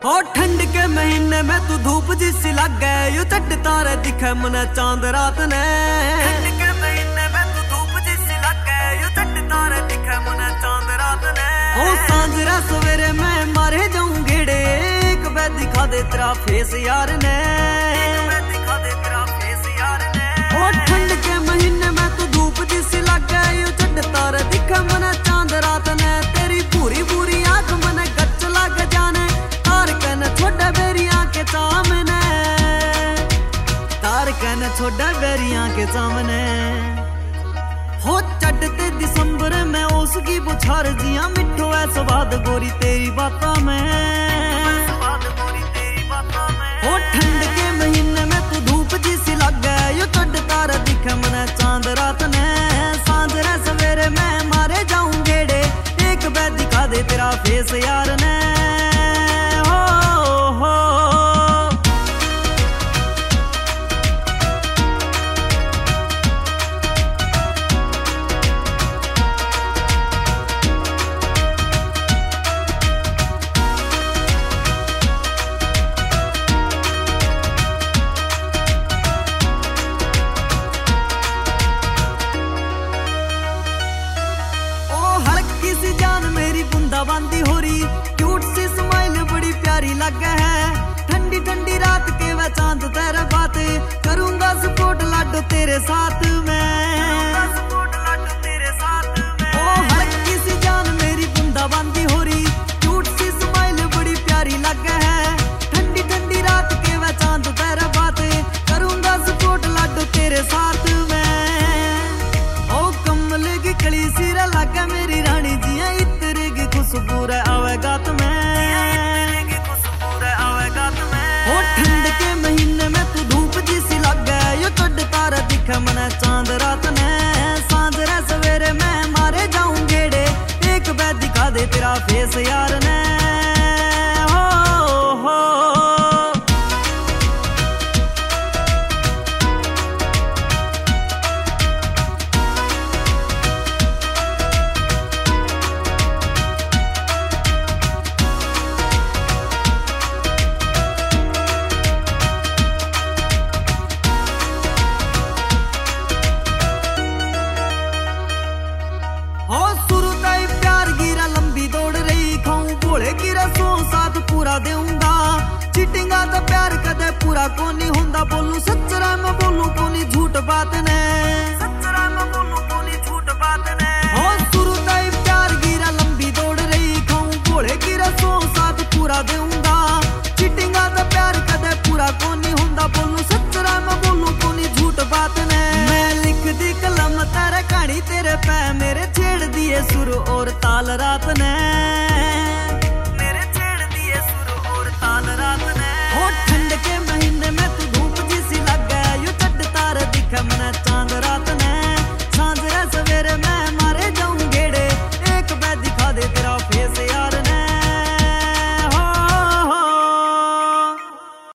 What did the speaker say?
और ठंड के महीने में तू धूप जिसी लग गए यू चट तारे दिखे मने चांद रात ने। ठंड के महीने में तू धूप जिसी लग गए यू चट तारे दिखे मने चांद रात ने। ओ सांझरा सवेरे मैं मारे जाऊं गेड़े एक बार दिखा दे तेरा फेस यार ने। दिखा दे तेरा फेस यार ने। और ठंड के महीने में तू धूप जिसी लग गए यू चट तारे दिखे मने चांद रात ने। तेरी पूरी पूरी आंख मने गच लग जाने तार कन छोड़ा बेरिया के सामने। तार कन छोड़ा बेरिया के सामने। हो चढ़ते दिसंबर में उसकी बुछार जिया मिठो है स्वाद गोरी तेरी बातों में। हो ठंड के महीने में तू धूप जिसी लग गए यू चढ़ तार दिखे मने चांद रात ने। सांझरे सवेरे मैं मारे जाऊं गेड़े एक बार दिखा दे तेरा फेस यार ने। बंदी हो रही क्यूट सी स्माइल बड़ी प्यारी लगे है। ठंडी ठंडी रात के वह चांद तेरे बातें करूंगा सपोर्ट लाडो तेरे साथ में। ओ हल्की सी जान मेरी बूंदा बंदी हो रही क्यूट सी स्माइल बड़ी प्यारी लगे है। ठंडी ठंडी रात के वह चांद तेरे बातें करूंगा सपोर्ट लाडो तेरे साथ में। ओ कमल की कली सिरा लगे मेरी रानी जिया खुशबूर आवेगा तुम्हें। ओ ठंड के महीने में तू धूप जिसी लग गए यू चढ़ तारा दिखे मने चांद रात ने। सांझरे सवेरे मैं मारे जाऊं गेड़े एक बार दिखा दे तेरा फेस यार ने। पूरा देऊंगा चीटिंगा तो प्यार कदे पूरा को नहीं होंदा। बोलू सच्चरा मैं बोलू को नहीं झूठ बात ने। सच्चरा मैं बोलू को नहीं झूठ बात ने। हो शुरू तय प्यार गिरा लंबी दौड़ रही खाऊं भोले गिरा सो साथ पूरा देऊंगा। चीटिंगा तो प्यार कदे पूरा को नहीं होंदा। बोलू सच्चरा मैं बोलू को नहीं झूठ बात ने। मैं लिख दी कलम तेरे कहानी तेरे पै मेरे छेड़ दिए सुर और ताल रात ने। ठंड के महीने में तू धूप जिसी लग गए यू चढ़ तार दिखे मने चांद रात।